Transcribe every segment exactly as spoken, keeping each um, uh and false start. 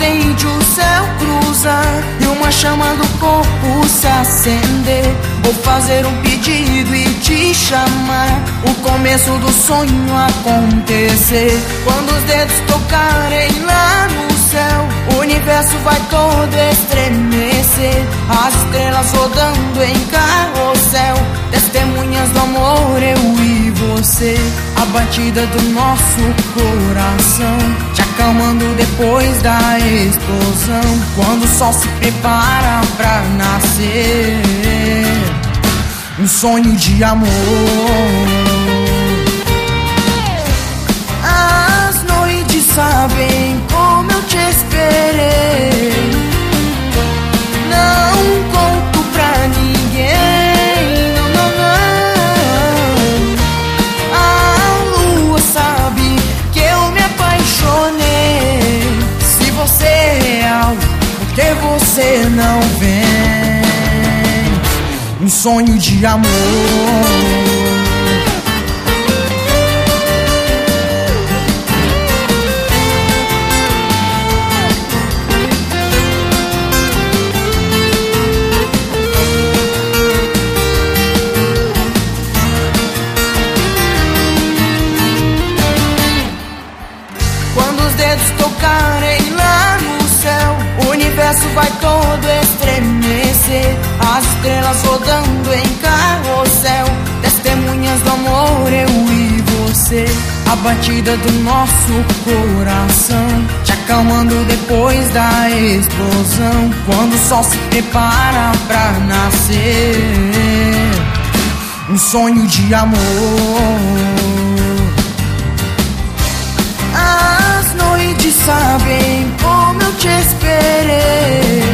ardente o céu cruzar e uma chama do corpo se acender. Vou fazer um pedido e te chamar, o começo do sonho acontecer. Quando os dedos tocarem lá no céu, o universo vai todo estremecer. As estrelas rodando em carrossel, testemunhas do amor, eu e você. A batida do nosso coração te acalmando depois da explosão, quando o sol se prepara pra nascer. Um sonho de amor. As noites sabem como eu te esperei. Não conto pra ninguém, não, não, não. A lua sabe que eu me apaixonei. Se você é real, por que você não vem? Um sonho de amor. Quando os dedos tocarem lá no céu, o universo vai todo estremecer. As estrelas rodando em carrossel, testemunhas do amor, eu e você. A batida do nosso coração te acalmando depois da explosão, quando o sol se prepara pra nascer. Um sonho de amor. As noites sabem como eu te esperei.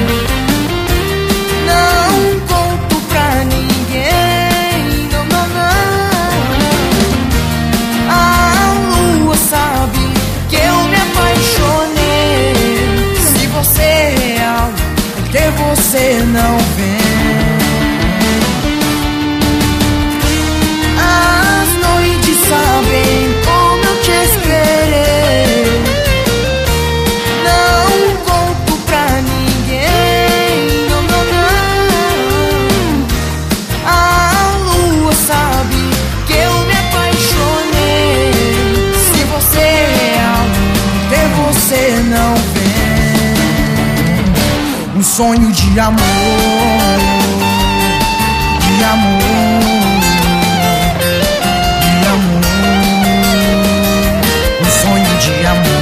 Não conto pra ninguém, não, não, não. A lua sabe que eu me apaixonei. Se você é real, por que você não vem? As noites sabem como eu te esperei. Não conto pra ninguém, não, não, não. A lua sabe que eu me apaixonei. Se você é real, por que você não vem? Um sonho de amor, de amor, de amor. Um sonho de amor.